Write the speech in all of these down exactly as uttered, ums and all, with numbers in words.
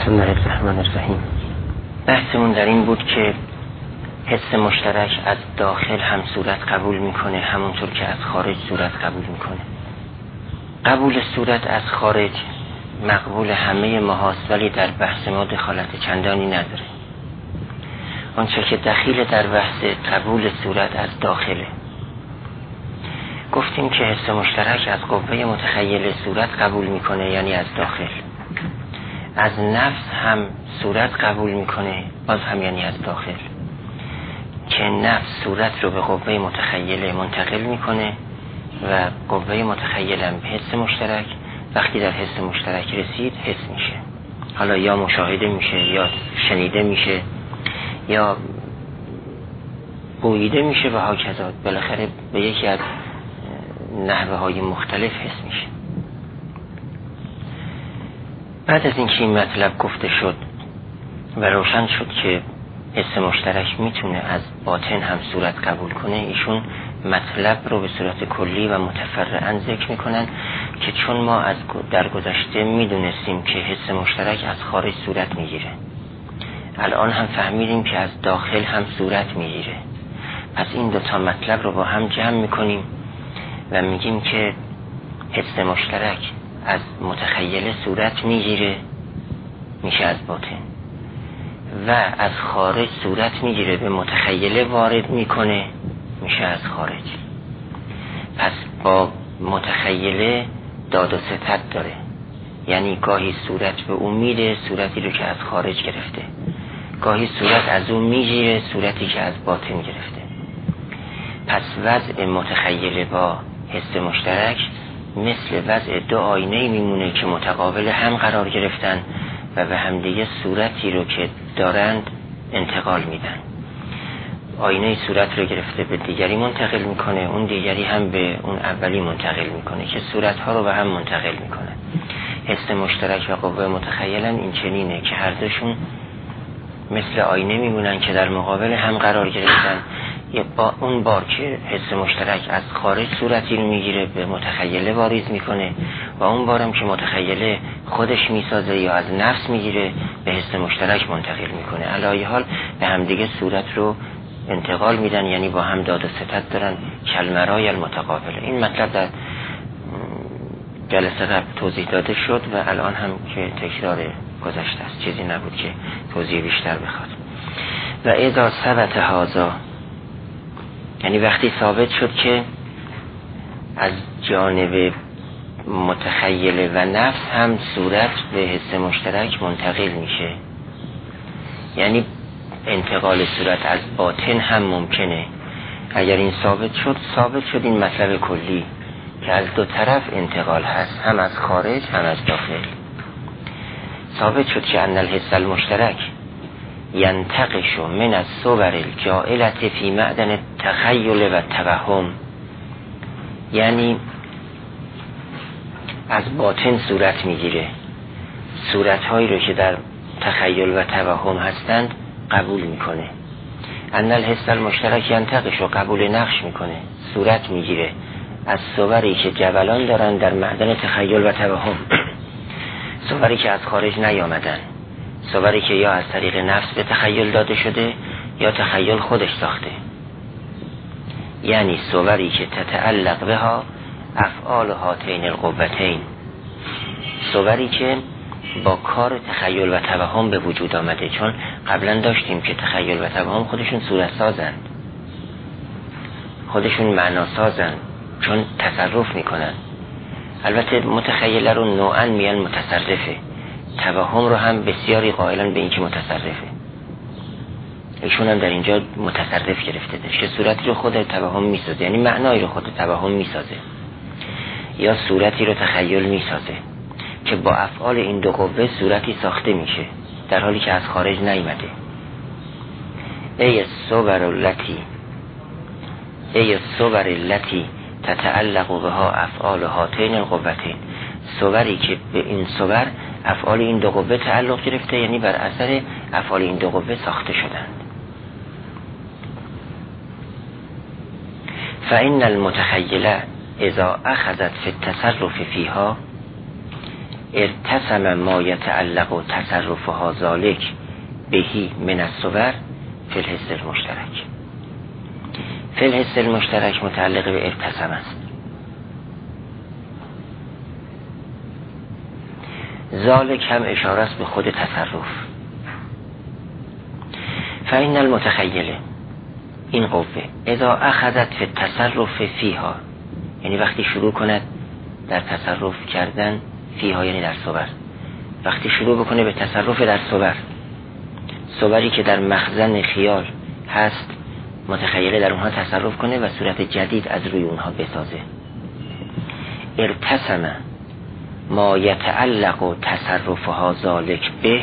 بسم الله الرحمن الرحیم. بحثمون در این بود که حس مشترک از داخل هم صورت قبول میکنه، همونطور که از خارج صورت قبول میکنه. قبول صورت از خارج مقبول همه ماهاست، ولی در بحث ما دخالت چندانی نداره. آنچه که دخیل در بحث قبول صورت از داخله، گفتیم که حس مشترک از قوه متخیل صورت قبول میکنه، یعنی از داخل. از نفس هم صورت قبول میکنه، باز هم یعنی از داخل، که نفس صورت رو به قوه متخیله منتقل میکنه و قوه متخیل هم به حس مشترک وقتی در حس مشترک رسید حس میشه. حالا یا مشاهده میشه، یا شنیده میشه، یا بوییده میشه و هاکذا، بالاخره به یکی از نحوه های مختلف حس میشه. بعد از اینکه این مطلب گفته شد و روشن شد که حس مشترک میتونه از باطن هم صورت قبول کنه، ایشون مطلب رو به صورت کلی و متفرعاً ذکر میکنن که چون ما از در گذشته میدونستیم که حس مشترک از خارج صورت میگیره، الان هم فهمیدیم که از داخل هم صورت میگیره. پس این دو تا مطلب رو با هم جمع میکنیم و میگیم که حس مشترک از متخیل صورت میگیره، میشه از باطن، و از خارج صورت میگیره، به متخیله وارد میکنه، میشه از خارج. پس با متخیله داد و ستد داره، یعنی گاهی صورت به اون میده، صورتی رو که از خارج گرفته، گاهی صورت از اون میگیره، صورتی که از باطن گرفته. پس وضع متخیله با حس مشترک مثل وضع دو آینه میمونه که متقابل هم قرار گرفتن و به همدیگه صورتی رو که دارند انتقال میدن. آینه صورت رو گرفته به دیگری منتقل میکنه، اون دیگری هم به اون اولی منتقل میکنه که صورتها رو به هم منتقل میکنه. حس مشترک و قوه متخیلن این چنینه که هر دوشون مثل آینه میمونن که در مقابل هم قرار گرفتن. یه با اون بار که حس مشترک از خارج صورتی رو میگیره به متخیله واریز میکنه، و اون بارم که متخیله خودش میسازه یا از نفس میگیره به حس مشترک منتقل میکنه. علی حال به هم دیگه صورت رو انتقال میدن، یعنی با هم داد و ستد دارن، کلمرای المتقابل. این مطلب در جلسه قبل توضیح داده شد و الان هم که تکرار گذشته است، چیزی نبود که توضیح بیشتر بخواد. و اذا ثبت هذا، یعنی وقتی ثابت شد که از جانب متخیل و نفس هم صورت به حس مشترک منتقل میشه، یعنی انتقال صورت از باطن هم ممکنه. اگر این ثابت شد، ثابت شد این مطلب کلی که از دو طرف انتقال هست، هم از خارج هم از داخل. ثابت شد که ان الحس المشترک ینتقش من الصور الجائلة فی معدن التخیل و توهم، یعنی از باطن صورت میگیره، صورتهایی رو که در تخیل و توهم هستند قبول میکنه. ان الحس المشترک ینتقش و قبول نقش میکنه، صورت میگیره از صوری که جبلان دارن در معدن تخیل و توهم، صوری که از خارج نیامدن، صوری که یا از طریق نفس به تخیل داده شده یا تخیل خودش ساخته، یعنی صوری که تتعلق بها افعال هاتین القوتین، صوری که با کار تخیل و توهم به وجود آمده. چون قبلا داشتیم که تخیل و توهم خودشون صورت سازند، خودشون معنا سازند، چون تصرف میکنن. البته متخیل رو نوعا میان متصرفه، توهم رو هم بسیاری قائلن به این که متصرفه. ایشون هم در اینجا متصرف گرفته ده که صورتی رو خود توهم میسازه، یعنی معنایی رو خود توهم میسازه، یا صورتی رو تخیل میسازه که با افعال این دو قوه صورتی ساخته میشه در حالی که از خارج نیامده. ای الصور التي ای الصور التي تتعلق بها افعال هاتین القوتین، صوری که به این صور افعال این دو قوه تعلق گرفته، یعنی بر اثر افعال این دو قوه ساخته شدند. فإن المتخیله اذا اخذت فی التصرف فیها ارتسم ما یتعلق و تصرفها ذالک بهی من الصور فی الحس المشترک. فی الحس المشترک متعلق به ارتسم است. ذالک هم اشاره است به خود تصرف. فإن المتخیله، این قوه اذا اخذت فی التصرف فیها، یعنی وقتی شروع کند در تصرف کردن فیها یعنی در صور، وقتی شروع بکنه به تصرف در صور، صوری که در مخزن خیال هست، متخیله در اونها تصرف کنه و صورت جدید از روی اونها بسازه. ارتسم ما یتعلق و تصرفها ذالک به،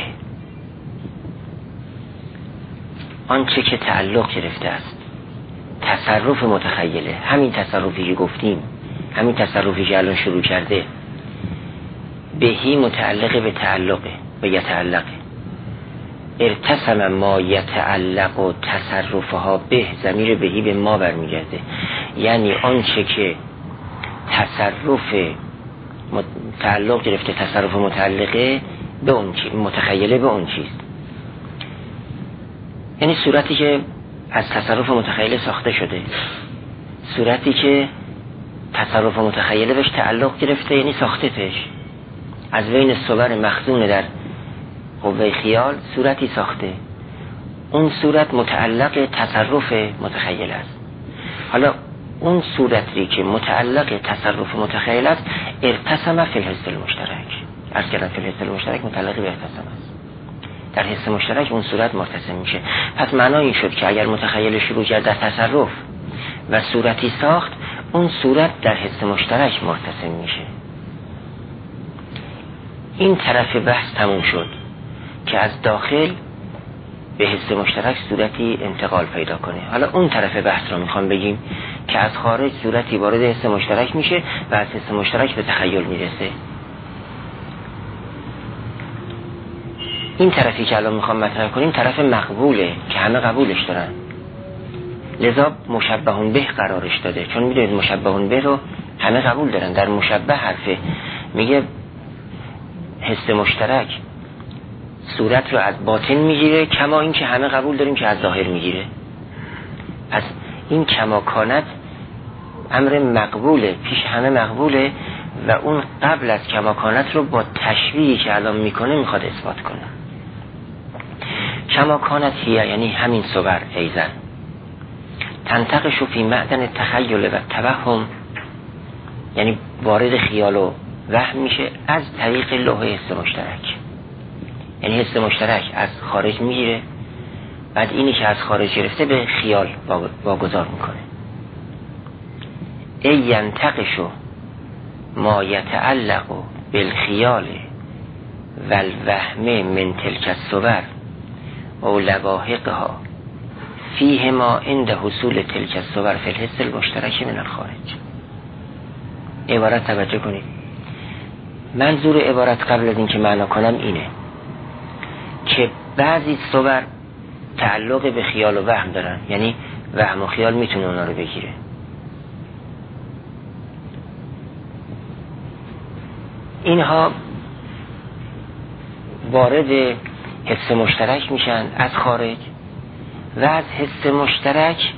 آنچه که تعلق گرفته است تصرف متخیله، همین تصرفی که گفتیم، همین تصرفی که الان شروع کرده، بهی متعلق به تعلقه به یتعلقه. ارتسم ما یتعلق و تصرفها به، ضمیر بهی به ما برمیگرده، یعنی آنچه که تصرف تعلق گرفته، تصرف متعلقه به اون چیز، متخیله به اون چیز، یعنی صورتی که از تصرف متخیله ساخته شده، صورتی که تصرف متخیله بهش تعلق گرفته یعنی ساخته تش، از بین صور مخزون در قوه خیال صورتی ساخته، اون صورت متعلق تصرف متخیل است. حالا اون صورتی که متعلق تصرف متخیل است ارتسم فی الحس المشترک، عرض کردم فی الحس المشترک متعلق به ارتسم است، در حس مشترک اون صورت مرتسم میشه. پس معنا این شد که اگر متخیل شروع کرد در تصرف و صورتی ساخت، اون صورت در حس مشترک مرتسم میشه. این طرف بحث تموم شد که از داخل به حس مشترک صورتی انتقال پیدا کنه. حالا اون طرف بحث رو میخوام بگیم که از خارج صورتی وارد حس مشترک میشه و از حس مشترک به تخیل میرسه. این طرفی که الان میخوام مطرح کنیم طرف مقبوله که همه قبولش دارن، لذا مشبهون به قرارش داده، چون میدونید مشبهون به رو همه قبول دارن. در مشبه حرفه میگه حس مشترک صورت رو از باطن میگیره، کما این که همه قبول داریم که از ظاهر میگیره. پس این کماکانت امر مقبوله، پیش همه مقبوله و اون قبل از کماکانت رو با تشبیهی که الان میکنه میخواد اثبات کنه. کماکانت هیه یعنی همین صور ایزن تنتقش فی معدن تخیل و توهم، یعنی وارد خیال و وهم میشه از طریق لوح حس مشترک، یعنی حس مشترک از خارج میگیره، بعد اینی که از خارج گرفته به خیال واگذار میکنه. ای ینتقشو ما یتعلق بالخیال والوهم من تلک الصور او لواحقها فیه ما عند حصول تلک الصور فی الحس المشترک من الخارج. عبارت توجه کنید، منظور عبارت قبل از این که معنا کنم اینه که بعضی صور تعلق به خیال و وهم دارن، یعنی وهم و خیال میتونه اونا رو بگیره. اینها وارد حس مشترک میشن از خارج و از حس مشترک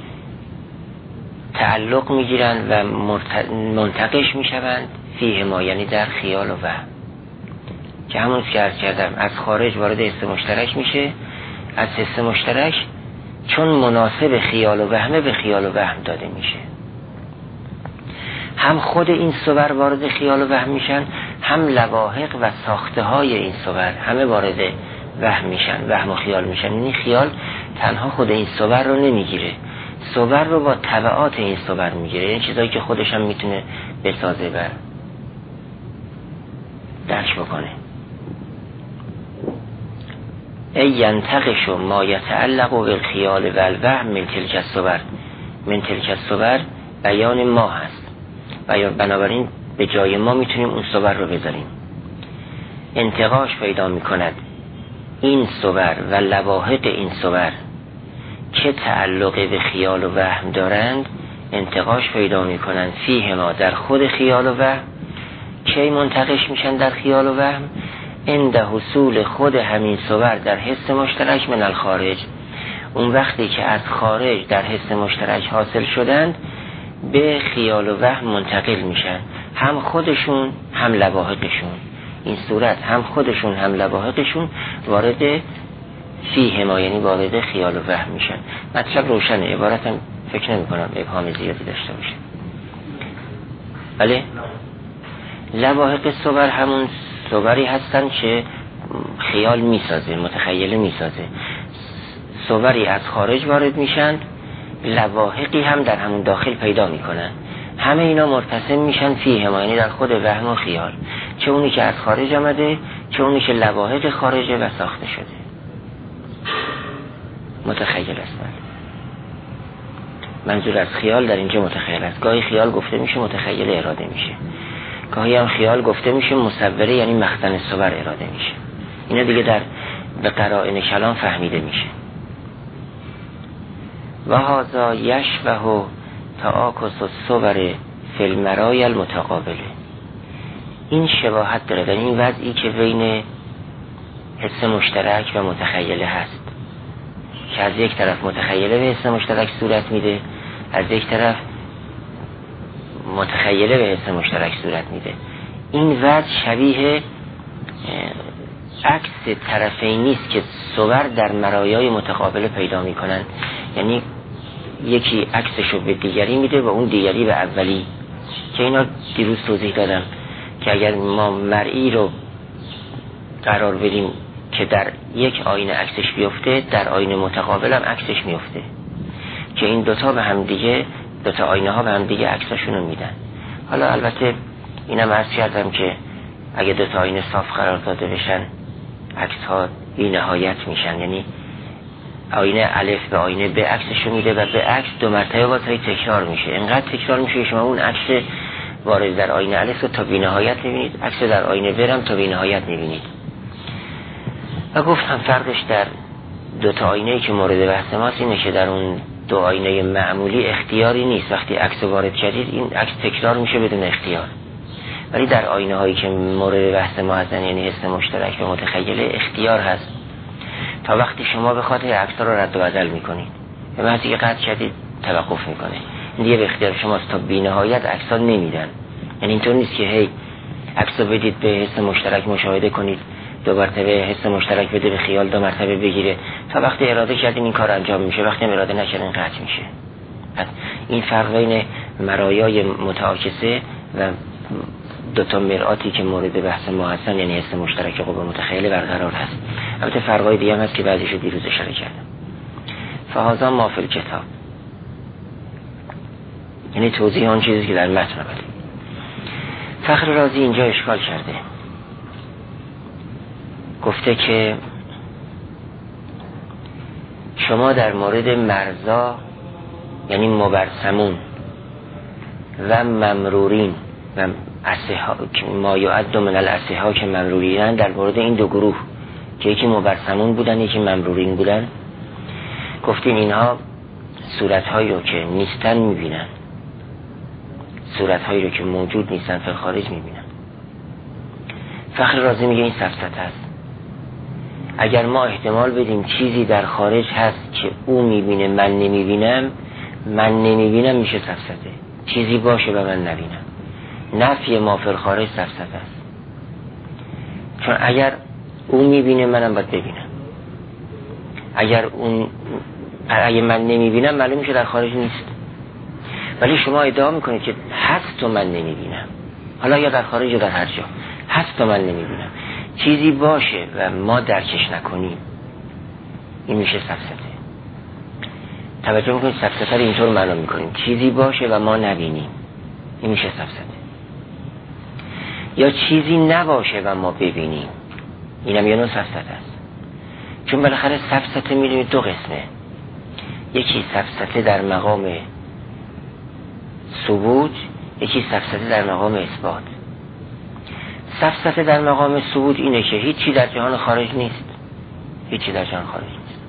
تعلق میگیرن و منتقش میشوند فیه ما، یعنی در خیال و وهم، که همون که عرض کردم از خارج وارد حس مشترک میشه، از حس مشترک چون مناسب خیال و وهمه به خیال و وهم داده میشه. هم خود این صور وارد خیال و وهم میشن، هم لواحق و ساخته های این صور همه وارد وهم میشن، وهم و خیال میشن. یعنی خیال تنها خود این صور رو نمیگیره، صور رو با تبعات این صور میگیره، یعنی چیزایی که خودش هم میتونه بسازه و درک بکنه. ای ینتقش ما یتعلق بالخیال و الوهم من تلک الصور، من تلک الصور بیان ما هست و بنابراین به جای ما میتونیم اون صور رو بذاریم. انتقاش پیدا میکند این صور و لواحق این صور که تعلق به خیال و وهم دارند، انتقاش پیدا میکنند فیه ما در خود خیال و وهم کی منتقش میشن در خیال و وهم؟ عند حصول خود همین صور در حس مشترک من الخارج. اون وقتی که از خارج در حس مشترک حاصل شدند به خیال و وهم منتقل میشن، هم خودشون هم لواحقشون. این صورت هم خودشون هم لواحقشون وارد فیه ما، یعنی وارد خیال و وهم میشن. مطلب روشنه، عبارتم فکر نمی کنم ابهام زیادی داشته باشه. بله، لواحق صور همون صوری هستن که خیال میسازه، متخیله میسازه. صوری از خارج وارد میشن، لواحقی هم در همون داخل پیدا میکنن. همه اینا مرتسم میشن فیه ما، یعنی در خود وهم و خیال، چه اونی که از خارج آمده چه اونی که لواحق خارجه و ساخته شده. متخیل هستن. منظور از خیال در اینجا متخیل است. گاهی خیال گفته میشه متخیل اراده میشه، گاهی هم خیال گفته میشه مصوره، یعنی مخزن صور اراده میشه. اینا دیگه در به قرائن کلام فهمیده میشه. و هذا یشبه تعاکس الصور فی المرای المتقابله. این شباهت داره در این وضعی که بین حس مشترک و متخیله هست، که از یک طرف متخیله به حس مشترک صورت میده، از یک طرف متخیله به حس مشترک صورت میده. این وضع شبیه عکس طرفین نیست که صور در مرایای متقابله پیدا میکنن، یعنی یکی عکسشو به دیگری میده و اون دیگری به اولی، که اینا دیروز توضیح دادم که اگر ما مرئی رو قرار بدیم که در یک آینه عکسش بیفته، در آینه متقابل هم عکسش میفته، که این دوتا به هم دیگه، دوتا آینه ها به هم دیگه عکساشونو میدن. حالا البته اینم عرض کردم که اگه دوتا آینه صاف قرار داده بشن عکس ها بی نهایت میشن، یعنی آینه الف به آینه به عکسشو میده و به عکس دو مرتبه باز هی تکرار میشه، اینقدر تکرار میشه شما اون عکس وارد در آینه الف رو تا بی نهایت میبینید، عکس در آینه برم تا بی نهایت میبینید. و گفتم فرقش در دو تا آینه‌ای که مورد بحث ماست اینه که در اون دو آینه معمولی اختیاری نیست، وقتی عکس وارد کردید این عکس تکرار میشه بدون اختیار، ولی در آینه هایی که مورد بحث ما هستن یعنی حس مشترک و متخیله اختیار هست تا وقتی شما بخاطر عکس رو رد و بدل میکنید، به محضی که قطع کردید توقف میکنه، این دیگه به اختیار شماست، تا بی نهایت عکس ها نمیدن. یعنی اینطور نیست که هی عکس رو بدید به حس مشترک مشاهده کنید، دو مرتبه حس مشترک بده به خیال، دو مرتبه بگیره، تا وقتی اراده کردین این کار انجام میشه، وقتی اراده نکردین قطع میشه. پس این فرق بین مرایای متعاکسه و دوتا مرآتی که مورد بحث ما هستن یعنی حس مشترک قوه متخیله برقرار هست. البته فرقای دیگه هم هست که بعضیشو دیروز اشاره کردم. فهذا ما فی الکتاب، یعنی توضیح آن چیزی که در متن آمده. فخر رازی اینجا اشکال کرده، گفته که شما در مورد مرزا یعنی مبرسمون و ممرورین و اسها ما یعد من الاسها که ممرورین، در مورد این دو گروه که یکی مبرسمون بودن یکی ممرورین بودن، گفتین اینها صورتهایی رو که نیستن میبینن، صورتهایی رو که موجود نیستن فی خارج میبینن. فخر رازی میگه این سفسطه است. اگر ما احتمال بدیم چیزی در خارج هست که او میبینه من نمیبینم، من نمیبینم میشه سفسطه، چیزی باشه و من نبینم. نفی ما فی خارج سفسطه است، چون اگر او میبینه منم باید ببینم، اگر اون اگه من نمیبینم معلوم میشه در خارج نیست. ولی شما ادعا میکنید که هست و من نمیبینم، حالا یا در خارج یا در هر جا هست و من نمیبینم، چیزی باشه و ما درکش نکنیم، این میشه سفسطه. توجه میکنید سفسطه رو اینطور معنا میکنیم، چیزی باشه و ما نبینیم، این میشه سفسطه. یا چیزی نباشه و ما ببینیم، اینم یه نوع سفسطه است. چون بالاخره سفسطه میدونید دو قسمه، یکی سفسطه در مقام ثبوت، یکی سفسطه در مقام اثبات. سفسطه در مقام ثبوت اینه که هیچی در جهان خارج نیست، هیچی در جهان خارج نیست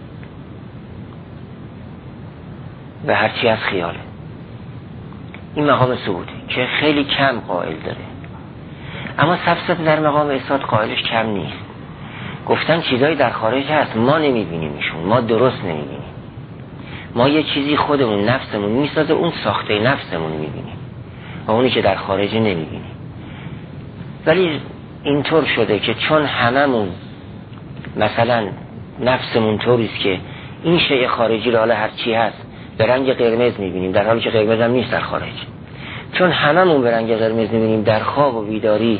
و هرچی از خیاله. این مقام ثبوته که خیلی کم قائل داره. اما سفسطه در مقام اثبات قائلش کم نیست. گفتن چیزایی در خارج هست ما نمیبینیم، ایشون ما درست نمیبینیم. ما یه چیزی خودمون نفسمون میسازه، اون ساخته نفسمون میبینیم و اونی که در خارج نمیبینیم. ولی اینطور شده که چون هممون مثلا نفسمون طوریست که این شیء خارجی رو حالا هر چی هست به رنگ قرمز میبینیم، در حالی که قرمز هم نیست در خارج. چون هممون به رنگ قرمز میبینیم در خواب و بیداری،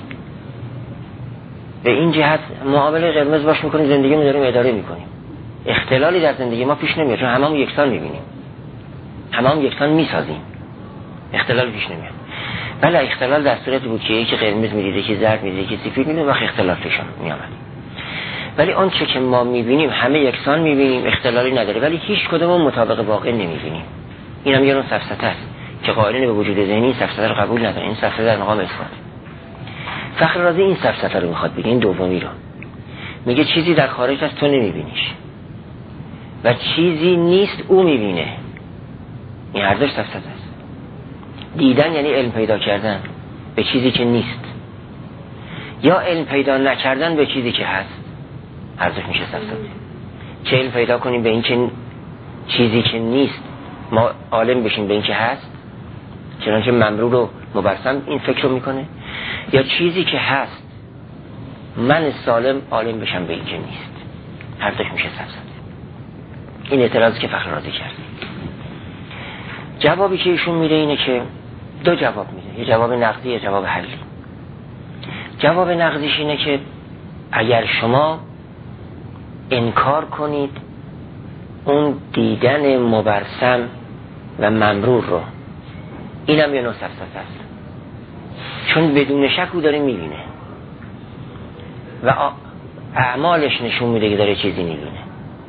به این جهت معامله قرمز باش میکنیم، زندگی رو داریم اداره میکنیم. اختلالی در زندگی ما پیش نمیاد چون هممون یکسان میبینیم، هممون یکسان میسازیم، اختلال پیش نمیاد. بله اختلال در صورتی بود که یکی قرمز میدید، یکی زرد میدید، یکی سفید میدید، وقت اختلال پیش میاد. ولی اون چه که ما میبینیم همه یکسان میبینیم، اختلالی نداره، ولی هیچ کدوم مطابق واقع نمیبینیم. این هم یه نوع سفسطه است که قائلین به وجود ذهنی این سفسطه رو قبول نداره. این سفسطه در مقام اثبات. فخر رازی این سفسطه رو میخواد بگه، این دومی رو میگه چیزی در خارج از تو نمیبینیش و چیزی نیست او میبینه. این هر دوش سفسطه است. دیدن یعنی علم پیدا کردن به چیزی که نیست، یا علم پیدا نکردن به چیزی که هست. هر دوش میشه سفسطه. چه علم پیدا کنیم به این که چیزی که نیست ما عالم بشیم به این که هست، چنانچه ممرور و مبرسم این فکر رو میکنه، یا چیزی که هست من سالم عالم بشم به این که نیست. هر دوش میشه سفسطه. این اعتراضی که فخر رازی کرد. جوابی که ایشون میده اینه که دو جواب میده، یه جواب نقدی یه جواب حلی. جواب نقدیش اینه که اگر شما انکار کنید اون دیدن مبرسم و ممرور رو، اینم یه نوع سفسطه است، چون بدون شک او داره میبینه و اعمالش نشون میده که داره چیزی میبینه.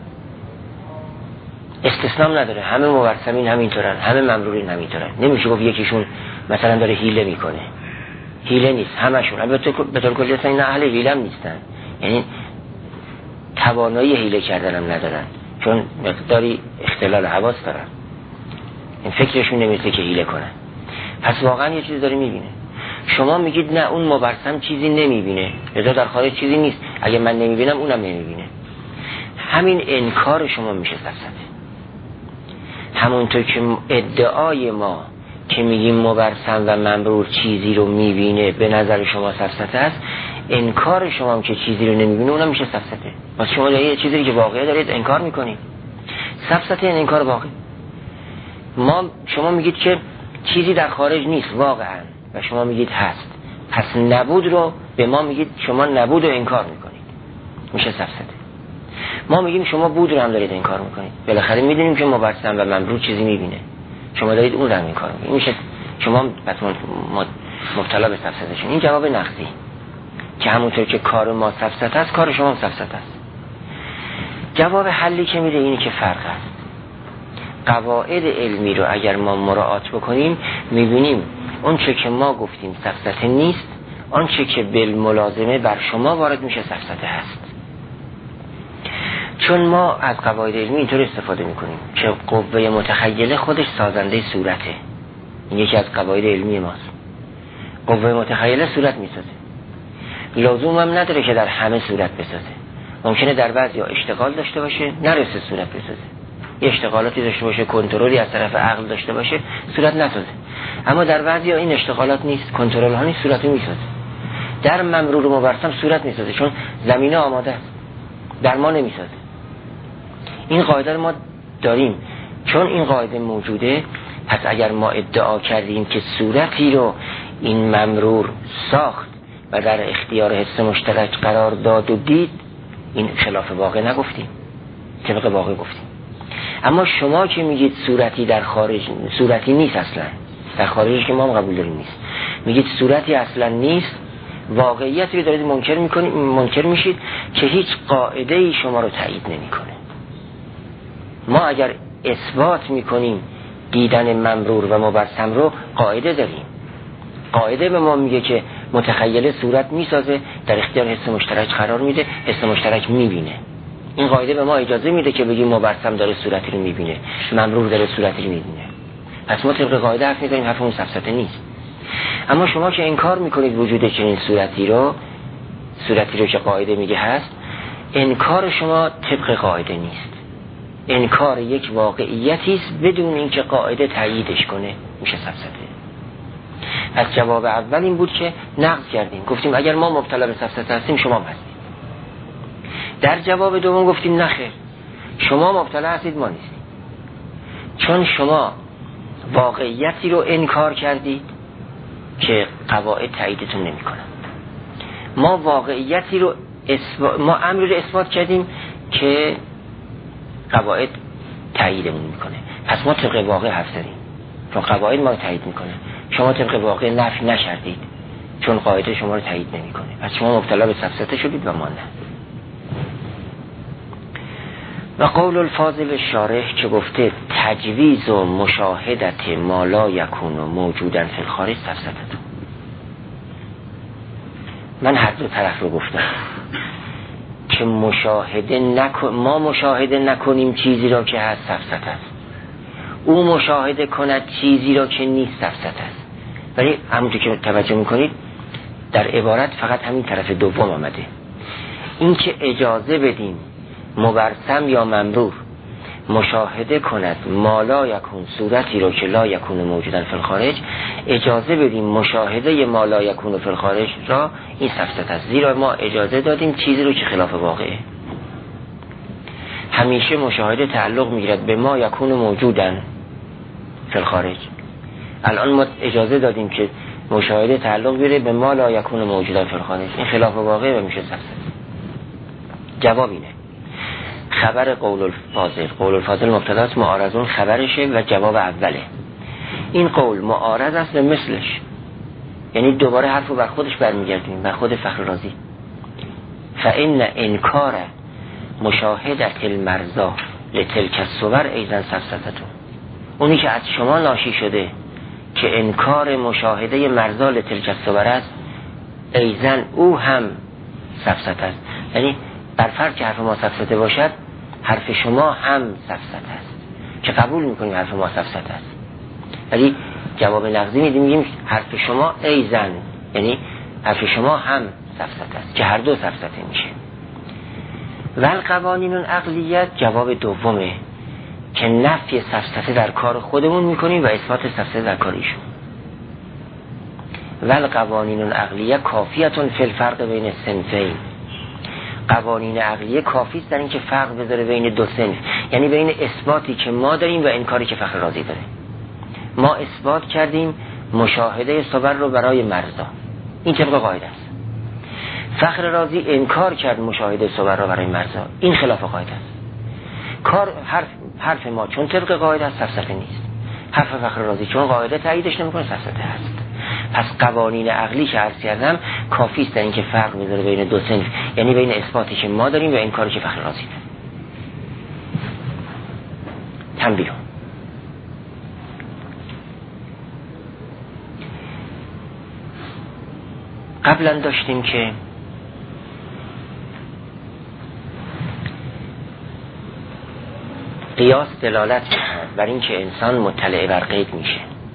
استثنام نداره، همه مبرسمین همینطورن، همه ممرورین همینطورن. نمیشه گفت یکیشون مثلا داره حیله میکنه. حیله نیست، همشون. البته به طور کلی اصلا این اهل حیله هم نیستن، یعنی توانایی حیله کردن هم ندارن، چون مقداری اختلال حواس دارن. این فکرشون نمیشه که حیله کنن. پس واقعا یه چیز داره میبینه. شما میگید نه اون مبرسم چیزی نمیبینه، لذا در خارج چیزی نیست، اگه من نمیبینم اونم نمیبینه. همین انکار شما میشه سفسطه. همونطور که ادعای ما که میگیم مبرسم و ممرور چیزی رو میبینه به نظر شما سفسطه است، انکار شما هم که چیزی رو نمیبینه اونم میشه سفسطه. پس شما یه چیزی که واقعه دارید انکار میکنید. سفسطه این انکار واقع. ما شما میگید که چیزی در خارج نیست واقعا و شما میگید هست، پس نبود رو به ما میگید شما نبود رو انکار میکنید، میشه سفسطه. ما میگیم شما بود رو هم دارید انکار میکنید، بالاخره میدونیم که مبرسم و ممرور چیزی میبینه، شما دارید اون رو هم انکار میکنید، میشه شما مبتلا به سفسطه شون. این جواب نقدی که همونطور که کار ما سفسطه است کار شما هم سفسطه است. جواب حلی که میده اینی که فرق است. قواعد علمی رو اگر ما مراعات بکنیم میبینیم اون چه که ما گفتیم سفسطه نیست، آن چه که بالملازمه بر شما وارد میشه سفسطه هست. چون ما از قواعد علمی اینطور استفاده میکنیم که قوه متخیله خودش سازنده صورته. این یکی از قواعد علمی ماست. قوه متخیله صورت میسازه، لزوم هم نداره که در همه صورت بسازه. ممکنه در بعضی ها اشتغال داشته باشه نرسه صورت بسازه، یه اشتغالاتی داشته باشه کنترلی از طرف عقل داشته باشه صورت نسازه. اما در بعضی ها این اشتغالات نیست، کنترل ها نیست، صورتی میسازه. در ممرور و مبرسم صورت میسازه چون زمینه آماده است، در ما نمیسازه. این قاعده رو ما داریم. چون این قاعده موجوده، پس اگر ما ادعا کردیم که صورتی رو این ممرور ساخت و در اختیار حس مشترک قرار داد و دید، این خلاف واقع نگفتیم، طبق واقع گفتیم. اما شما که میگید صورتی در خارج، صورتی نیست اصلا، در خارجش که ما هم قبول داریم نیست، میگید صورتی اصلا نیست، واقعیتی رو دارید منکر میکنید، منکر میشید که هیچ قاعده ای شما رو تایید نمیکنه. ما اگر اثبات میکنیم دیدن ممرور و مبرسم رو، قاعده داریم. قاعده به ما میگه که متخیل صورت میسازه، در اختیار حس مشترک قرار میده، حس مشترک میبینه. این قاعده به ما اجازه میده که بگیم مبرسم داره صورتی رو میبینه، ممرور داره صورتی رو میبینه. پس ما طبق قاعده حرف میزنیم، حرفمون سفسطه نیست. اما شما که انکار میکنید وجود چنین صورتی رو، صورتی رو که قاعده میگه هست، انکار شما طبق قاعده نیست، انکار یک واقعیتی است بدون اینکه قاعده تاییدش کنه، میشه سفسطه. پس جواب اول این بود که نقض کردیم، گفتیم اگر ما مبتلا به سفسطه هستیم شما هم هستید. در جواب دوم گفتیم نخیر، شما مبتلا هستید ما نیستیم، چون شما واقعیتی رو انکار کردید که قواعد تاییدتون نمی کنن. ما واقعیتی رو اثبات، ما امری رو اثبات کردیم که قواعد تاییدمون میکنه، پس ما طبق واقع حرف زدیم چون قواعد ما رو تایید میکنه. شما طبق واقع نفی نکردید چون قاعده شما رو تایید نمیکنه، پس شما مبتلا به سفسطه شدید و ما نه. و قول الفاضل شارح که گفته تجویز و مشاهدت ما لا یکون و موجودن فی الخارج سفسطه. من هر دو طرف رو گفتم که مشاهده نکن، ما مشاهده نکنیم چیزی را که هست سفسطه است، او مشاهده کند چیزی را که نیست سفسطه است. ولی همونطور که توجه میکنید در عبارت فقط همین طرف دوم آمده، این که اجازه بدیم مبرسم یا ممرور مشاهده کند ما لا یکون، صورتی رو که لا یکون موجودن فی الخارج، اجازه بدیم مشاهده ما لا یکون فی الخارج را، این سفسطه است، زیرا ما اجازه دادیم چیزی رو که خلاف واقعه. همیشه مشاهده تعلق میگیرد به ما یکون موجودن فی الخارج، الان ما اجازه دادیم که مشاهده تعلق بگیره به ما لا یکون موجودن فی الخارج، این خلاف واقعه و میشه سفسطه. جواب اینه خبر قول الفاضل، قول الفاضل مبتداست، معارضون خبرشه و جواب اوله. این قول معارض است به مثلش، یعنی دوباره حرف رو بر خودش برمیگردیم، بر خود فخر رازی. فإن انکار مشاهدت المرضا لتلک الصور ایضا سفسطه، اونی که از شما ناشی شده که انکار مشاهده مرضا لتلک الصور است، ایضا او هم سفسطه است. یعنی بر فرض که حرف ما سفسطه باشد، حرف شما هم سفسطه است که قبول میکنیم حرف ما سفسطه است، ولی جواب نقضی میدیم، میگیم حرف شما ایضا، یعنی حرف شما هم سفسطه است که هر دو سفسطه میشه. و القوانین العقلیه جواب دومه که نفی سفسطه در کار خودمون میکنیم و اثبات سفسطه در کار ایشون. و القوانین العقلیه کافیتون فی الفرق بین الصنفین، قوانین عقلیه کافی است در این که فرق بذاره بین دو صنف، یعنی بین اثباتی که ما داریم و انکاری که فخر رازی داره. ما اثبات کردیم مشاهده صور رو برای مرضا، این طبق قاعده است. فخر رازی انکار کرد مشاهده صور رو برای مرضا، این خلاف قاعده است. کار حرف حرف ما چون طبق قاعده است سفسطه نیست، حرف فخر رازی چون قاعده تاییدش نمیکنه سفسطه هست. پس قوانین عقلی که عرض کردم کافی است در اینکه فرق بذاره بین دو صنف، یعنی بین اثباتی که ما داریم و انکاری که فخر رازی داره. تنبیه: قبلا داشتیم که قیاس دلالت می‌کند بر اینکه انسان مطلع بر غیب میشه.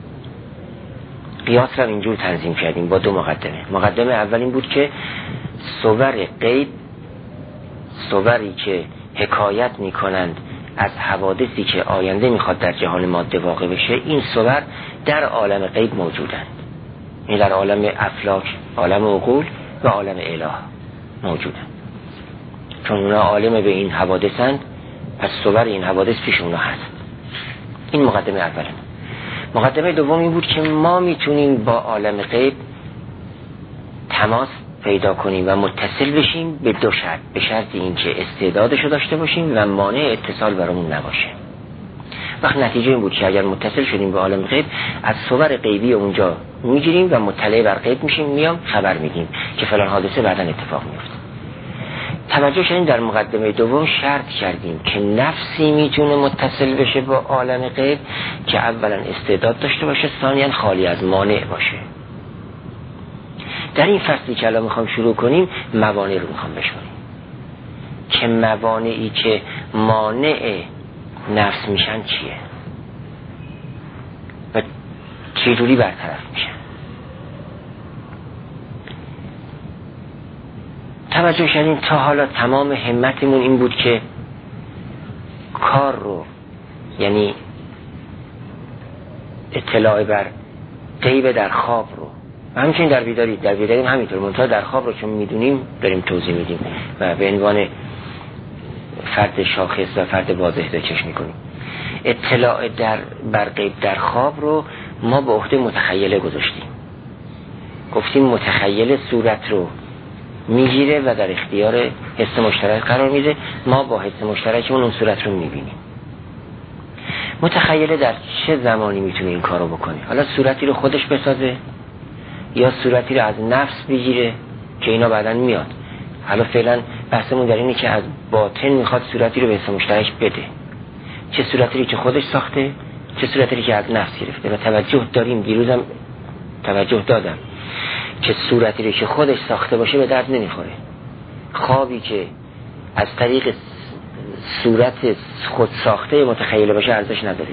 قیاس را اینجور تنظیم کردیم با دو مقدمه. مقدمه اول این بود که صور غیب، صوری که حکایت میکنند از حوادثی که آینده میخواد در جهان ماده واقع بشه، این صور در عالم غیب موجودند، این در عالم افلاک، عالم عقول و عالم اله موجودند، چون اونا عالم به این حوادثند، پس صور این حوادث پیش اونا هست. این مقدمه اوله. مقدمه دوم این بود که ما میتونیم با عالم غیب تماس پیدا کنیم و متصل بشیم به دو شرط، به شرط اینکه استعدادشو داشته باشیم و مانع اتصال برامون نباشه. وقت نتیجه این بود که اگر متصل شدیم به عالم غیب، از صور غیبی اونجا میگیریم و مطلع بر غیب میشیم، میام خبر میدیم که فلان حادثه بعداً اتفاق میفته. توجه شدیم در مقدمه دوم شرط کردیم که نفسی میتونه متصل بشه با عالم غیب که اولا استعداد داشته باشه، ثانیاً خالی از مانع باشه. در این فصلی که الان میخوام شروع کنیم موانع رو میخوام بشماریم که موانعی که مانع نفس میشن چیه و چجوری برطرف میشن. توجه کردین تا حالا تمام همتمون این بود که کار رو، یعنی اطلاع بر غیب در خواب رو و همچنین در بیداری، در بیداری هم همینطور، منتها در خواب رو چون میدونیم داریم توضیح میدیم و به عنوان فرد شاخص و فرد واضح به چشم میکنیم. اطلاع در بر غیب در خواب رو ما به عهده متخیله گذاشتیم، گفتیم متخیله صورت رو میگیره و در اختیار حس مشترک قرار میده، ما با حس مشترکمون اون صورت رو میبینیم. متخیله در چه زمانی میتونه این کارو بکنه؟ حالا صورتی رو خودش بسازه یا صورتی رو از نفس بگیره که اینا بعداً میاد. حالا فعلا بحثمون در اینه که از باطن میخواد صورتی رو به حس مشترک بده، چه صورتی رو که خودش ساخته، چه صورتی رو که از نفس گرفته. و توجه داریم، دیروزم توجه دادم که صورتی رو که خودش ساخته باشه به درد نمیخوره. خوابی که از طریق صورت خود ساخته متخیله باشه ارزش نداره.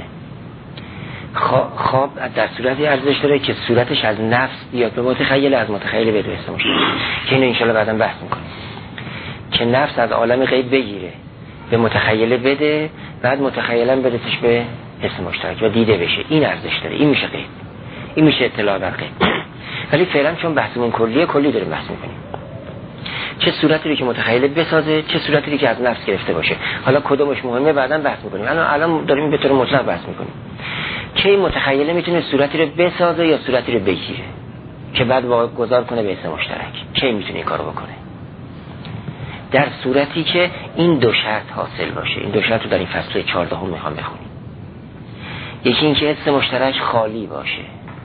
خواب در صورتی ارزش داره که صورتش از نفس بیاد به متخیله، از متخیله به حس مشترک، که اینو انشالله بعداً بحث میکنیم، که نفس از عالم غیب بگیره به متخیله بده، بعد متخیلا بدهش به حس مشترک و دیده بشه. این ارزش داره، این میشه غیب، این میشه اطلاع بر غیب. ولی فعلا چون بحثمون کلیه، کلی داریم بحث میکنیم، چه صورتی رو که متخیله بسازه، چه صورتی رو که از نفس گرفته باشه. حالا کدومش مهمه بعداً بحث میکنیم. الان الان داریم به طور مطلق بحث میکنیم که متخیله میتونه صورتی رو بسازه یا صورتی رو بگیره که بعد واگذار کنه به حس مشترک. کی میتونه این کارو بکنه؟ در صورتی که این دو شرط حاصل باشه. این دو شرط رو در این فصل چهاردهم میخوام بخونیم. یکی این که حس مشترک خالی باشه،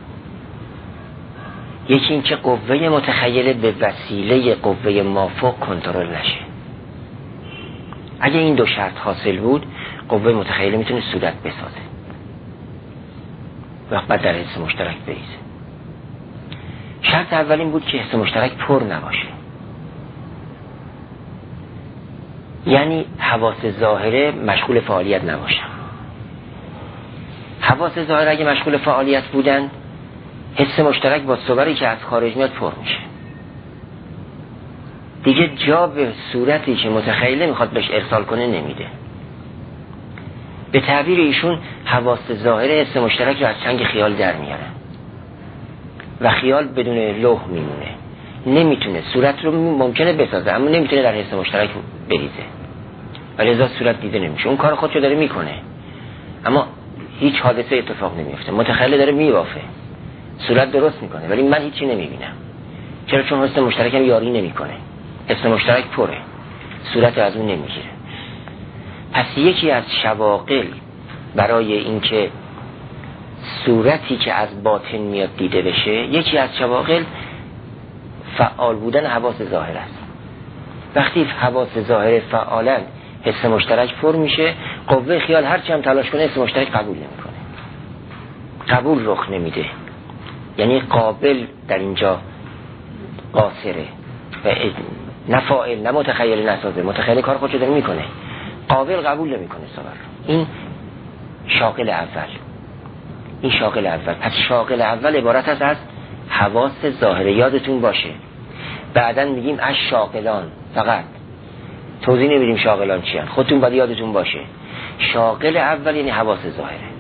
یکی این که قوه متخیله به وسیله قوه مافوق کنترل نشه. اگه این دو شرط حاصل بود، قوه متخیله میتونه صورت بسازه و بعد در حس مشترک بریزه. شرط اول این بود که حس مشترک پر نباشه، یعنی حواس ظاهره مشغول فعالیت نباشن. حواس ظاهره اگه مشغول فعالیت بودن، حس مشترک با صوری که از خارج میاد پر میشه، دیگه جا به صورتی که متخیله میخواد بهش ارسال کنه نمیده. به تعبیر ایشون حواس ظاهره حس مشترک رو از چنگ خیال در میارن و خیال بدون لوح میمونه، نمیتونه صورت رو ممکنه بسازه اما نمیتونه در حس مشترک بریزه، ولی ازا صورت دیده نمیشه. اون کار خودشو داره میکنه اما هیچ حادثه اتفاق نمیفته. متخیله داره میوافه، صورت درست میکنه ولی من هیچی نمیبینم. چرا؟ چون حس مشترک هم یاری نمیکنه، حس مشترک پره، صورت از اون نمیگیره. پس یکی از شواغل برای اینکه صورتی که از باطن میاد دیده بشه، یکی از شواغل فعال بودن حواس ظاهر است. وقتی حواس ظاهر فعالن، حس مشترک پر میشه، قوه خیال هرچی هم تلاش کنه حس مشترک قبول نمیکنه، قبول رخ نمیده. یعنی قابل در اینجا قاصره و نه فاعل نه متخیل نسازه. متخیل کار خودشو داره میکنه، قابل قبول نمیکنه صبر. این شاغل اول، این شاغل اول. پس شاغل اول عبارت است از حواس ظاهره. یادتون باشه بعداً میگیم از شاغلان، فقط توضیح نمیدیم شاغلان چی هستند، خودتون باید یادتون باشه شاغل اول یعنی حواس ظاهره.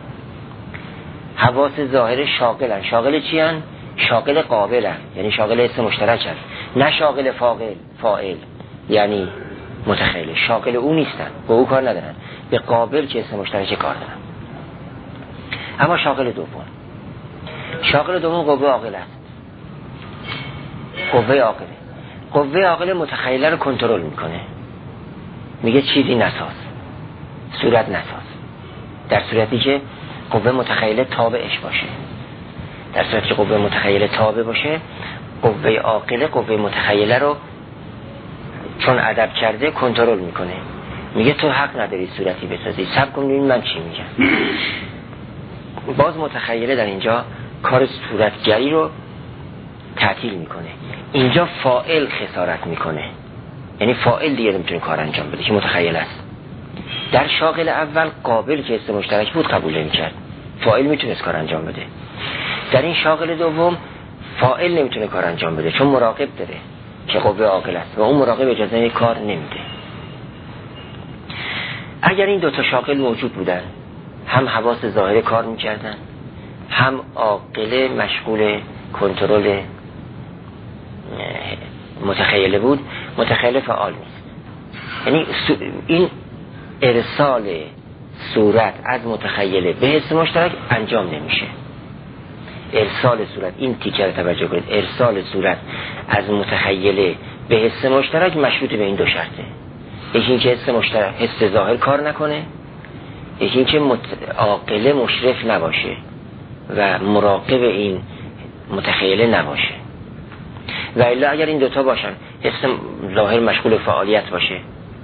حواس ظاهره شاغلن. شاغل چی هستند؟ شاغل قابلن، یعنی شاغل حس مشترک هست، نه شاغل فاعل فاعل یعنی متخیل. شاغل او نیستن، با او کار ندارن، به قابل که حس مشترک کار دارن. اما شاغل دوم، شاغل دوم قوه عاقله است. قوه عاقله قوه عاقله متخیله رو کنترل میکنه، میگه چیزی نساز، صورت نساز، در صورتی که قوه متخیله تابعش باشه. در صورتی که قوه متخیله تابع باشه، قوه عاقله قوه متخیله رو چون ادب کرده کنترل میکنه، میگه تو حق نداری صورتی بسازی، صبر کن ببین من چی میگم. باز متخیله در اینجا کار صورتگری رو تعطیل میکنه. اینجا فاعل خسارت میکنه، یعنی فاعل دیگه نمیتونه کار انجام بده که متخیل است. در شاغل اول قابل که حس مشترک بود قبول نمیکرد، فاعل میتونست کار انجام بده. در این شاغل دوم فاعل نمیتونه کار انجام بده چون مراقب داره، که قوه عاقل است و اون مراقب اجازه کار نمیده. اگر این دوتا شاغل موجود بودن، هم حواس ظاهر کار میکردن، هم عاقله مشغول کنترل متخیله بود، متخیله فعال نیست. یعنی این ارسال صورت از متخیله به حس مشترک انجام نمیشه. ارسال صورت، این تیکه رو توجه کنید، ارسال صورت از متخیله به حس مشترک مشروط به این دو شرطه. یکی این که حس مشترک، حس ظاهر کار نکنه، یکی این که مت... عاقله مشرف نباشه و مراقب این متخیله نباشه. و الا اگر این دوتا باشن، حس ظاهر مشغول فعالیت باشه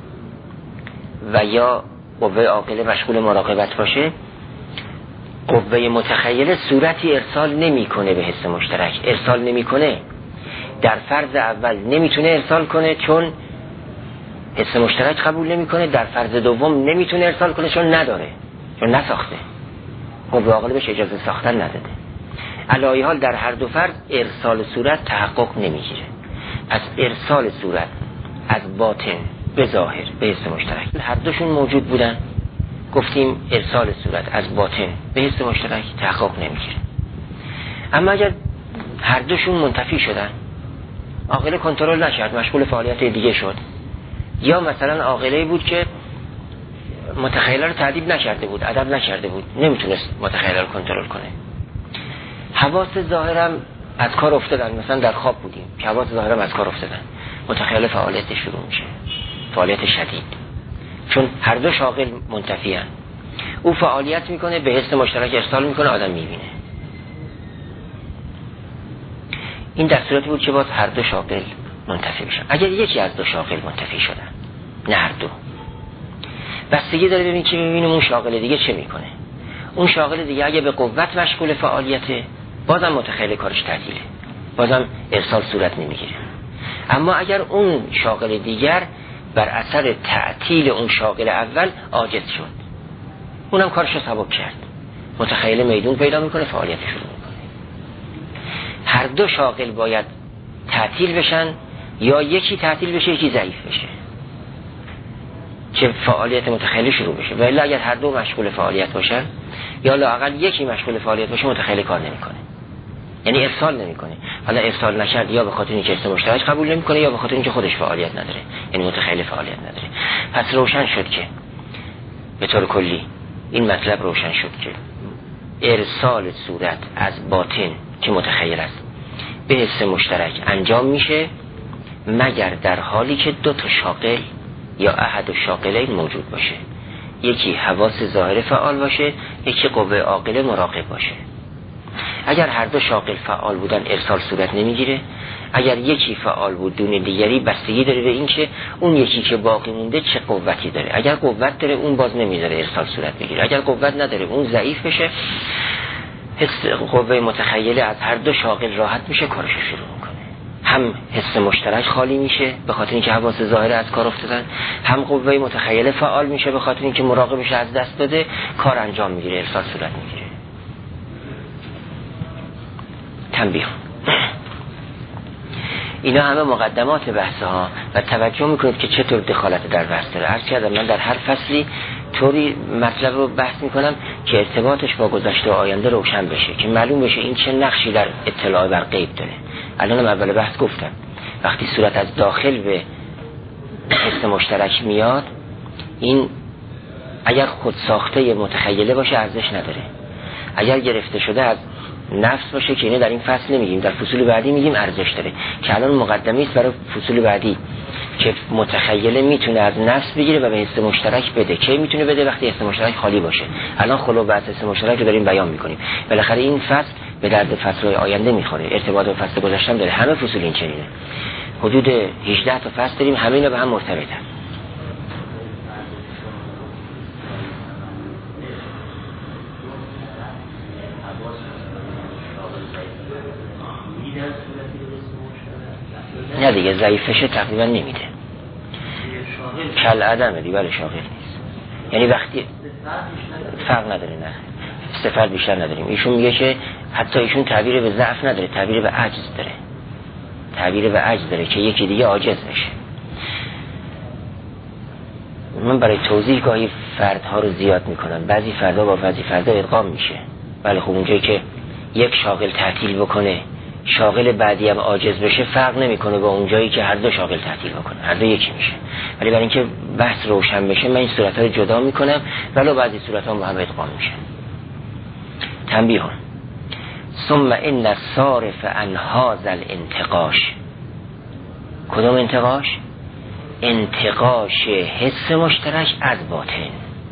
و یا قوه عاقله مشغول مراقبت باشه، قوه متخیله صورتی ارسال نمیکنه به حس مشترک. ارسال نمیکنه، در فرض اول نمیتونه ارسال کنه چون حس مشترک قبول نمیکنه، در فرض دوم نمیتونه ارسال کنه چون نداره، چون نساخته، قوه عاقله بهش اجازه ساختن نداده. علایه حال در هر دو فرض ارسال صورت تحقق نمیگیره. پس ارسال صورت از باطن به ظاهر به حس مشترک، هر دوشون موجود بودن، گفتیم ارسال صورت از باطن به حس مشترک تحقق نمیگیره. اما اگر هر دوشون منتفی شدن، عاقله کنترل نکرد، مشغول فعالیت دیگه شد، یا مثلا عاقله بود که متخیله رو تعدیب نکرده بود، ادب نکرده بود، نمیتونست متخیله رو کنترل کنه، حواس ظاهرم از کار افتادن، مثلا در خواب بودیم که حواس ظاهرم از کار افتادن، متخیله فعالیت شروع میشه، فعالیت شدید، چون هر دو شاغل منتفی هن. او فعالیت میکنه، به حس مشترک ارسال میکنه، آدم میبینه. این در صورتی بود که باز هر دو شاغل منتفی بشن. اگر یکی از دو شاغل منتفی شدن، نه هر دو، بستگی داره ببین که ببینیم اون شاغل دیگه چه میکنه. اون شاغل دیگه اگه به قوت مشغول فعالیته، بازم متخیل کارش تعطیله، بازم ارسال صورت نمیگیره. اما اگر اون شاغل دیگر بر اثر تعطیل اون شاغل اول عاجز شد، اونم کارش رو سبک کرد، متخیل میدون پیدا میکنه، فعالیت شروع میکنه. هر دو شاغل باید تعطیل بشن، یا یکی تعطیل بشه یکی ضعیف بشه که فعالیت متخیل شروع بشه. و الا اگر هر دو مشغول فعالیت باشن، یا لااقل یکی مشغول فعالیت باشه، متخیل کار نمیکنه، یعنی ارسال نمیکنه. حالا ارسال نکرد یا به خاطر اینکه حس مشترک قبول نمیکنه، یا به خاطر اینکه خودش فعالیت نداره، یعنی متخیل فعالیت نداره. پس روشن شد که به طور کلی این مطلب روشن شد که ارسال صورت از باطن که متخیل است به حس مشترک انجام میشه مگر در حالی که دو تا شاغل یا احد الشاغلین موجود باشه، یکی حواس ظاهر فعال باشه، یکی قوه عاقله مراقب باشه. اگر هر دو شاغل فعال بودن ارسال صورت نمیگیره. اگر یکی فعال بود دون دیگری، بستگی داره به این که اون یکی که باقی مونده چه قوتی داره. اگر قوت داره اون باز نمیذاره ارسال صورت بگیره، اگر قوت نداره اون ضعیف بشه، حس قوه متخیله از هر دو شاغل راحت میشه، کارش شروع میکنه. هم حس مشترک خالی میشه به خاطر اینکه حواس ظاهر از کار افتادن، هم قوه متخیله فعال میشه به خاطر اینکه مراقبش از دست داده، کار انجام میگیره، ارسال صورت میگیره. تنبیه، اینا همه مقدمات بحث ها و توجه میکنید که چطور دخالت در بحث داره. عرض کردم من در هر فصلی طوری مطلب رو بحث میکنم که ارتباطش با گذشته و آینده روشن بشه، که معلوم بشه این چه نقشی در اطلاع بر غیب داره. الانم اول بحث گفتم وقتی صورت از داخل به حس مشترک میاد، این اگر خود ساخته متخیله باشه ارزش نداره، اگر گرفته شده از نفس باشه که اینه در این فصل نمیگیم، در فصول بعدی میگیم ارزش داره، که الان مقدمه است برای فصول بعدی که متخیله میتونه از نفس بگیره و به حس مشترک بده. کی میتونه بده؟ وقتی حس مشترک خالی باشه. الان خلو بحث حس مشترک رو داریم بیان میکنیم. بالاخره این فصل به درد فصل‌های آینده میخوره، ارتباط با فصل گذشته داره. همه فصول این چنینه، حدود هجده تا فصل داریم، همه اینا به هم مرتبطن. نه دیگه، ضعیفشه تقریبا نمیده، کل عدمه دیگه، بله شاغل نیست. یعنی وقتی فرق نداره، نه استفاد بیشتر نداریم. ایشون میگه که حتی ایشون تعبیر به ضعف نداره، تعبیر به عجز داره. تعبیر به عجز داره که یکی دیگه عاجز بشه. من برای توضیح گاهی فردها رو زیاد میکنم، بعضی فردا با بعضی فردا ادغام میشه. ولی خب اونجایی که یک شاغل تعطیل بکنه شاغل بعدی هم عاجز بشه فرق نمیکنه با اونجایی که هر دو شاغل تعطیل بکنه، هر دو یکی میشه. ولی برای اینکه بحث روشن بشه من این صورت‌ها رو جدا میکنم، ولی بعضی صورت‌ها با هم ادغام میشن. تنبیه: ثم ان الصارف عن هذا الانتقاش. کدوم انتقاش؟ انتقاش حس مشترک از باطن.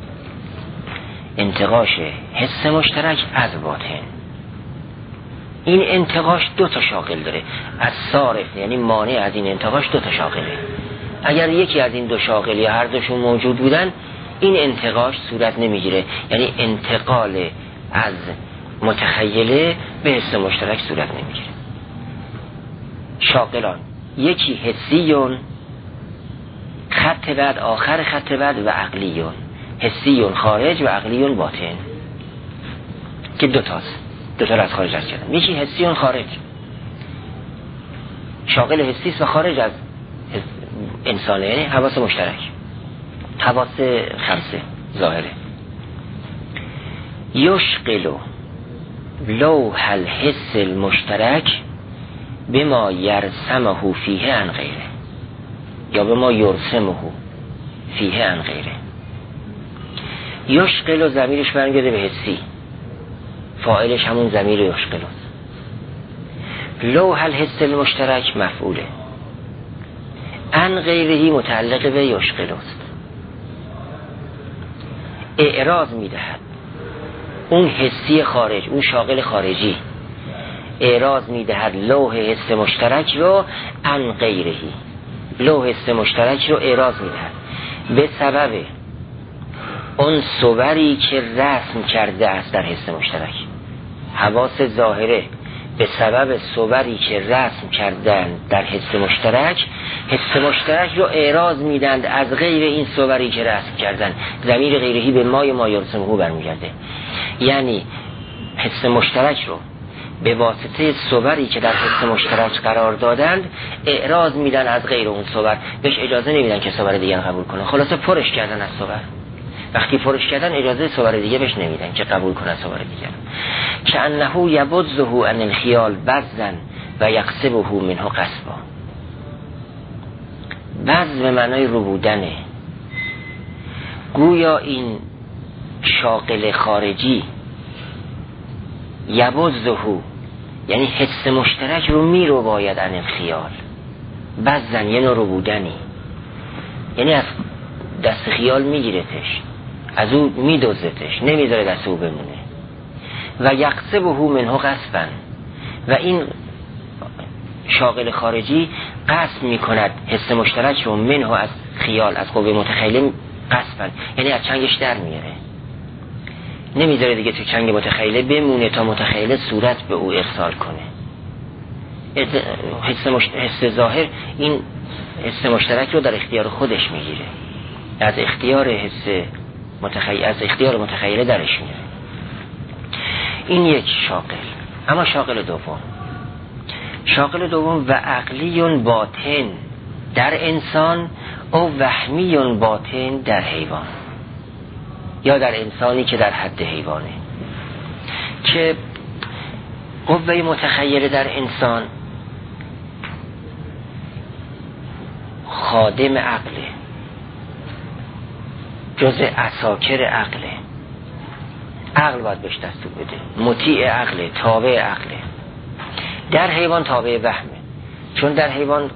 انتقاش حس مشترک از باطن. این انتقاش دو تا شاغل داره. از صارف یعنی مانع از این انتقاش دو تا شاغله. اگر یکی از این دو شاغل یا هر دوشون موجود بودن این انتقاش صورت نمیگیره، یعنی انتقال از متخیله به حس مشترک صورت نمیگیره. شاغلان یکی حسیون خط بعد آخر خط بعد و عقلیون. حسیون خارج و عقلیون باطن، که دو تاست، دو تا از خارج از کردن. یکی حسیون خارج، شاغل حسی و خارج از انسانه، یعنی حواس مشترک، حواس خمسه ظاهره. یشغلو لوح الحس المشترک بما یرسمه فیه عن غیره، یا بما یرسمه فیه عن غیره. یشغلو ضمیرش برمیگرده به حسی، فاعلش همون ضمیر یشغلو. لوح الحس المشترک مفعوله، عن غیرهی متعلق به یشغلوست. اعراض میدهد اون حسی خارج، اون شاغل خارجی اعراض میدهد لوح حس مشترک رو عن غیرهی، لوح حس مشترک رو اعراض میدهد به سبب اون صوری که رسم کرده است در حس مشترک. حواس ظاهره به سبب صوری که رسم کردن در حس مشترک، حس مشترک رو اعراض میدند از غیر این صوری که رسم کردن. ضمیر غیرهی به مای ما یرسمه برمیگرده، یعنی حس مشترک رو به واسطه صوری که در حس مشترک قرار دادند اعراض میدن از غیر اون صور، بهش اجازه نمیدن که صور دیگر قبول کنه. خلاصه پرش کردن از صور. وقتی پرش کردن اجازه صور دیگه بهش نمیدن که قبول کنه صور دیگر. که انه یبذه عن الخیال بذا و یقصبه منه قصبا. بذ به معنای ربودنه. گویا این شاغل خارجی یبذه یعنی حس مشترک رو می رو باید عن الخیال. بذا یعنی ربودنی، یعنی از دست خیال میگیرتش، از او میدوزتش، نمیذاره دست او بمونه. و یقصبه منه قصبا، و این شاغل خارجی قصب میکند حس مشترک رو منه از خیال، از قوه متخیله قصبا، یعنی از چنگش در میاره، نمیذاره دیگه تو چنگ متخیله بمونه تا متخیله صورت به او ارسال کنه. حس, مشت... حس ظاهر این حس مشترک رو در اختیار خودش میگیره، از اختیار حس متخیل از اختیار متخیله درش میاره. این یک شاغل. اما شاغل دوم، شاغل دوم و عقلیون باطن در انسان او وهمیون باطن در حیوان، یا در انسانی که در حد حیوانه. که قوه متخیله در انسان خادم عقله، جزء عساکر عقله، عقل باید بهش دستور بده، مطیع عقله، تابع عقله. در حیوان تابع وهمه، چون در حیوان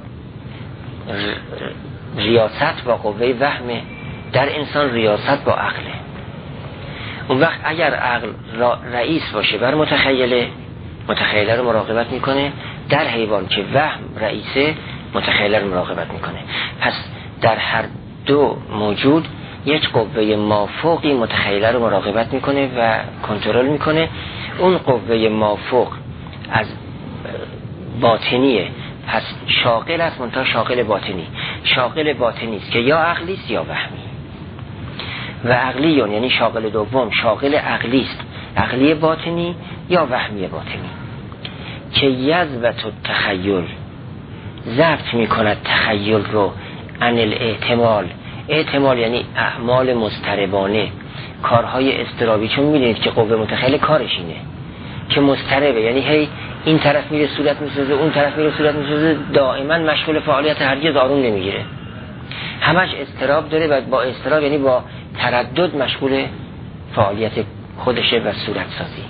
ریاست با قوه وهمه، در انسان ریاست با عقله. اون وقت اگر عقل رئیس باشه بر متخیله، متخیله رو مراقبت میکنه. در حیوان که وهم رئیسه، متخیله رو مراقبت میکنه. پس در هر دو موجود یک قوه مافوقی متخیله رو مراقبت میکنه و کنترل میکنه. اون قوه مافوق از باطنیه، پس شاغل است، منتها شاغل باطنی. شاغل باطنی است که یا عقلی است یا وهمی. و عقلیون یعنی شاغل دوم شاغل عقلی است، عقلی باطنی یا وهمی باطنی. که یذبت التخیل ضبط میکند تخیل رو عن الاحتمال. احتمال یعنی اعمال مضطربانه، کارهای اضطرابی. چون میدونید که قوه متخیله کارش اینه که مضطربه، یعنی هی این طرف میره صورت میسازه، اون طرف میره صورت میسازه، دائما مشغول فعالیت، هرگز آروم نمیگیره، همش اضطراب داره و با اضطراب یعنی با تردد مشغول فعالیت خودشه و صورت سازی.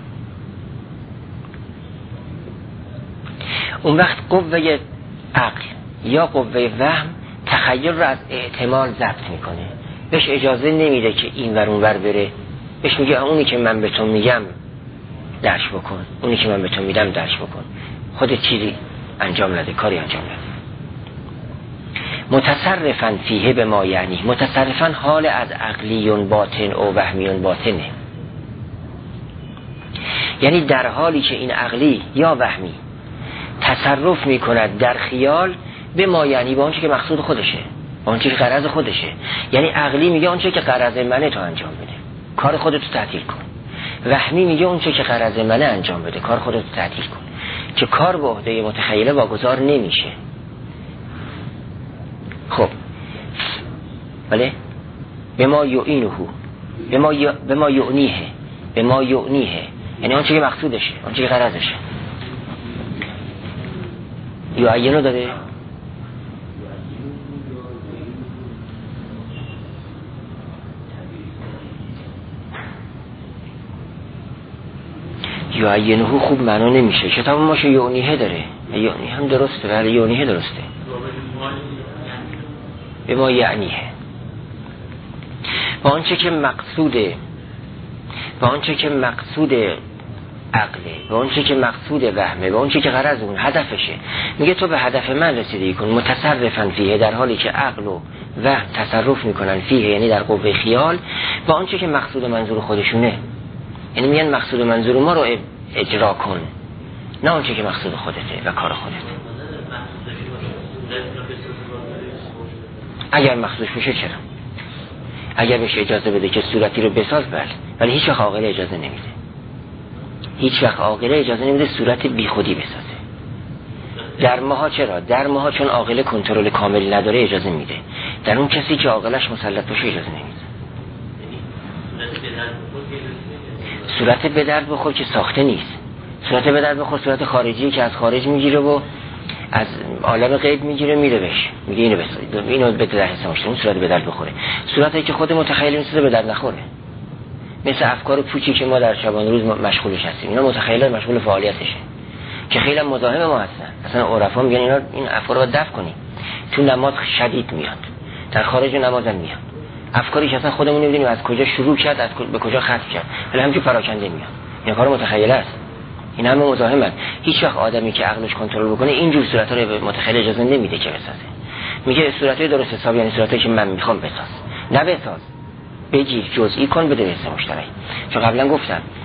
اون وقت قوه عقل یا قوه وهم تخیل رو از احتمال ضبط میکنه، بهش اجازه نمیده که این ور اون ور بره، بهش میگه اونی که من به تو میگم درش بکن، اونی که من به تو میدم درش بکن، خودت چیزی انجام نده، کاری انجام نده. متصرفاً فیه به ما یعنی، متصرفاً حال از عقلیون باطن و وهمیون باطنه، یعنی در حالی که این عقلی یا وهمی تصرف میکند در خیال به ما یعنی، با آنچه که مقصود خودشه، با آنچه که غرض خودشه. یعنی عقلی میگه آنچه که غرض منه تو انجام بده، کار خودت رو تعطیل کن. وهمی میگه اونچه که غرض منه انجام بده، کار خودت رو تعطیل کن، که کار به عهده متخیله واگذار نمیشه. خب بله، به ما یعنیه، به ما ی... به ما یعنیه، به ما یعنیه یعنی آنچه که مقصودشه، آنچه که غرضشه. یعینو داده، یعینه خوب معنا نمیشه، کتاب ما شو یعنیه داره، یعنیه هم درسته، ولی یعنیه درسته، به ما یعنیه، با آنچه که مقصوده، با آنچه که مقصود عقله، با آنچه که مقصود وهمه، با آنچه که غرض اون هدفشه. میگه تو به هدف من رسیدگی کن. متصرفاً فیه، در حالی که عقل و وهم تصرف میکنن فیه، یعنی در قوه خیال، با آنچه که مقصود منظور خودشونه. یعنی میگن مقصود منظور ما رو اجرا کن، نه آنچه که مقصود خودته و کار خودته. اگر مقصودش بشه چرا؟ اگر بهش اجازه بده که صورتی رو بساز، بله، ولی هیچ وقت عاقل اجازه نمیده. هیچ وقت عاقل اجازه نمیده صورت بی خودی بسازه. در ماها چرا؟ در ماها چون عاقل کنترل کامل نداره اجازه میده. در اون کسی که عاقلش مسلط باشه اجازه نمیده. صورت به درد بخور که ساخته نیست. صورت به درد بخور صورت خارجی که از خارج میگیره و از عالم غیب میگیره میره بهش، میگه اینو بسازید، اینو به در حساب اون صورت به درد بخوره. صورتی که خود متخیل میسازه به درد نخوره. مثل افکار پوچی که ما در شبان روز مشغولش هستیم، اینا متخیلات مشغول فعالیتشه که خیلی مزاحم ما هستن. اصلا عرفا میگن اینا این افکار رو دفع کنیم. تو نماز شدید میاد، در خارج نماز هم میاد. افکاری که اصلا خودمون نمیدونیم از کجا شروع کرد، از به کجا ختم کرد، ولی همینجوری پراکنده میاد. این کار متخیل است. این همه مزاحمن. هیچ وقت آدمی که عقلش کنترل بکنه اینجور صورت‌ها رو به متخیل اجازه نمیده که بسازه. میگه صورت‌های درست حساب یعنی صورتایی که من میخوام بساز، نه بساز، بگیر جزئی کن، بده به حس مشترک. چون قبلا گفتم